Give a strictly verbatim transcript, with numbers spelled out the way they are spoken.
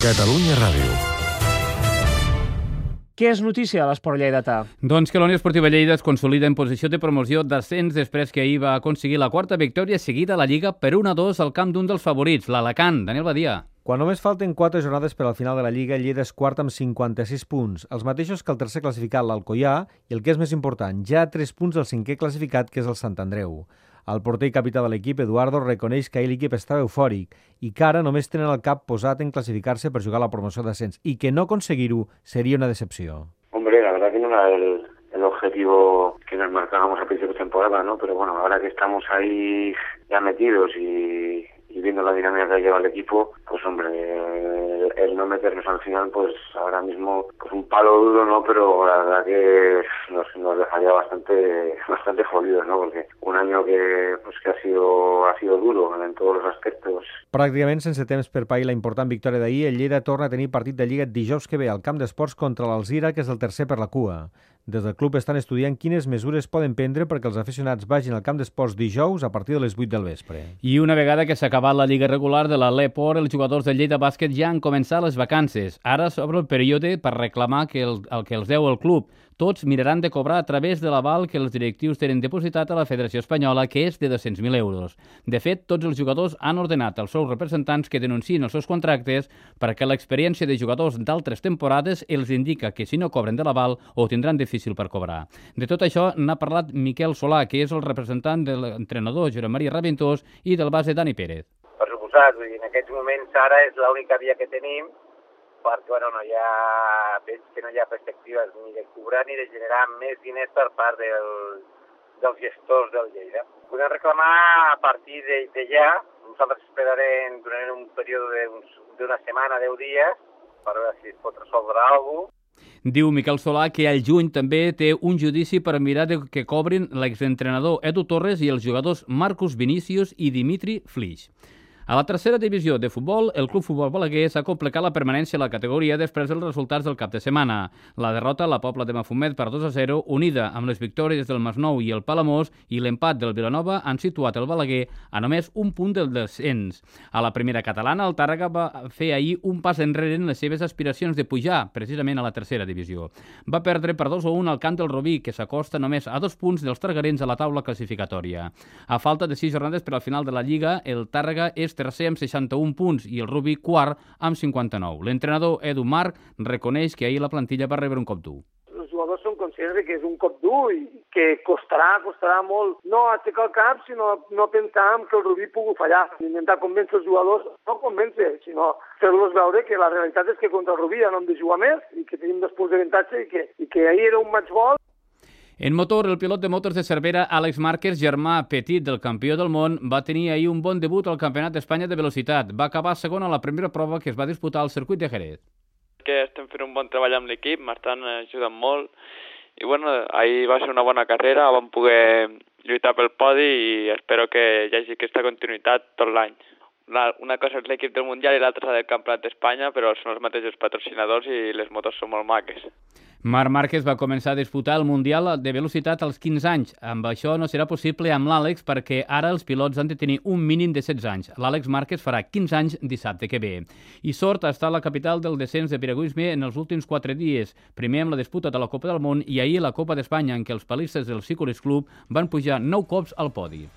Catalunya Ràdio. Què és notícia a l'esport lleidatà? Doncs que la Unió Esportiva Lleida es consolida en posició de promoció d'ascens després que ahir va aconseguir la quarta victòria seguida a la Lliga per un a dos al camp d'un dels favorits, l'Alacant. Daniel Badia. Quan només falten quatre jornades per al final de la Lliga, Lleida és quart amb cinquanta-sis punts, els mateixos que el tercer classificat, l'Alcoià, i el que és més important, ja tres punts del cinquè classificat, que és el Sant Andreu. El porter i capità de l'equip, Eduardo, reconeix que ahir l'equip estava eufòric i que ara només tenen el cap posat en clasificar-se per jugar a la promoció d'ascens y que no conseguir-ho sería una decepción. Hombre, la verdad que no era el, el objetivo que nos marcábamos a principio de temporada, ¿no? Pero bueno, ahora que estamos ahí ya metidos y, y viendo la dinámica que lleva el equipo, pues hombre, el, el no meternos al final, pues ahora mismo, pues un palo duro, ¿no? Pero la verdad que nos, nos dejaría bastante, bastante jodidos, ¿no? Porque un año que, pues que ha sido, ha sido duro en todos los aspectos. Pràcticament sense temps per pair la important victòria d'ahir, el Lleida torna a tenir partit de Lliga dijous que ve al camp d'esports contra l'Alzira, que és el tercer per la cua. Des del club estan estudiant quines mesures poden prendre perquè els aficionats vagin al camp d'esports dijous a partir de les vuit del vespre. I una vegada que s'ha acabat la lliga regular de la l'Eport, els jugadors del Lleida Bàsquet ja han començat les vacances. Ara s'obre el període per reclamar que el, el que els deu el club. Tots miraran de cobrar a través de l'aval que els directius tenen depositat a la Federació Espanyola, que és de dos-cents mil euros. De fet, tots els jugadors han ordenat als seus representants que denunciïn els seus contractes perquè l'experiència de jugadors d'altres temporades els indica que si no cobren de l'aval ho tindran difícil per cobrar. De tot això n'ha parlat Miquel Solà, que és el representant de l'entrenador Josep Maria Raventós i del base Dani Pérez. Per suposat, en aquests moments ara és l'única via que tenim perquè bueno, no hi ha, veig que no hi ha perspectives ni de cobrar ni de generar més diners per part del, dels gestors del Lleida. Podem reclamar a partir de, de ja, nosaltres esperarem durant un període d'una setmana, deu dies, per veure si es pot resoldre alguna cosa. Diu Miquel Solà que al juny també té un judici per mirar de que cobrin l'exentrenador Edu Torres i els jugadors Marcus Vinícius i Dimitri Flix. A la tercera divisió de futbol, el Club Futbol Balaguer s'ha complicat la permanència a la categoria després dels resultats del cap de setmana. La derrota a la Pobla de Mafumet per dos a zero, unida amb les victòries del Masnou i el Palamós i l'empat del Vilanova, han situat el Balaguer a només un punt del descens. A la primera catalana, el Tàrrega va fer ahir un pas enrere en les seves aspiracions de pujar, precisament a la tercera divisió. Va perdre per dos a un al camp del Rubí, que s'acosta només a dos punts dels targarins a la taula classificatòria. A falta de sis jornades per al final de la Lliga, el Tàrrega és tercer amb seixanta-un punts i el Rubí quart amb cinquanta-nou. L'entrenador Edu Marc reconeix que ahir la plantilla va rebre un cop dur. Els jugadors són conscients que és un cop dur i que costarà, costarà molt no aixecar el cap, sinó no pensar que el Rubí pugui fallar. Intentar convèncer els jugadors, no convèncer, sinó fer-los veure que la realitat és que contra el Rubí ja no hem de jugar més i que tenim dos punts d'avantatge i que, i que ahir era un match ball. En motor, el pilot de motos de Cervera, Àlex Márquez, germà petit del campió del món, va tenir ahir un bon debut al Campionat d'Espanya de velocitat. Va acabar segon a la primera prova que es va disputar al circuit de Jerez. Que estem fent un bon treball amb l'equip, m'estan ajudant molt. I bueno, ahir va ser una bona carrera, vam poder lluitar pel podi i espero que hi hagi aquesta continuïtat tot l'any. Una cosa és l'equip del Mundial i l'altra del Campionat d'Espanya, però són els mateixos patrocinadors i les motos són molt maques. Marc Márquez va començar a disputar el Mundial de velocitat als quinze anys. Amb això no serà possible amb l'Àlex perquè ara els pilots han de tenir un mínim de setze anys. L'Àlex Márquez farà quinze anys dissabte que ve. I Sort està a la capital del descens de piragüisme en els últims quatre dies. Primer amb la disputa de la Copa del Món i ahir la Copa d'Espanya en què els palistes del Sicuris Club van pujar nou cops al podi.